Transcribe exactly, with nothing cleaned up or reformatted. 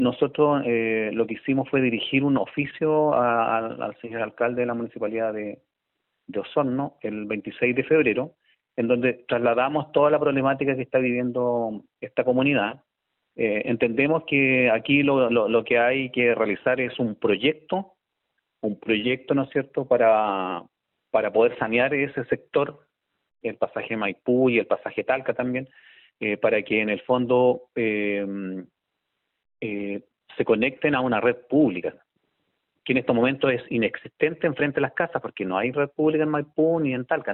Nosotros eh, lo que hicimos fue dirigir un oficio a, al, al señor alcalde de la municipalidad de, de Osorno el veintiséis de febrero, en donde trasladamos toda la problemática que está viviendo esta comunidad. Eh, entendemos que aquí lo, lo, lo que hay que realizar es un proyecto, un proyecto, ¿no es cierto?, para, para poder sanear ese sector, el pasaje Maipú y el pasaje Talca también, eh, para que en el fondo eh, eh, se conecten a una red pública, que en estos momentos es inexistente enfrente de las casas, porque no hay red pública en Maipú ni en Talca.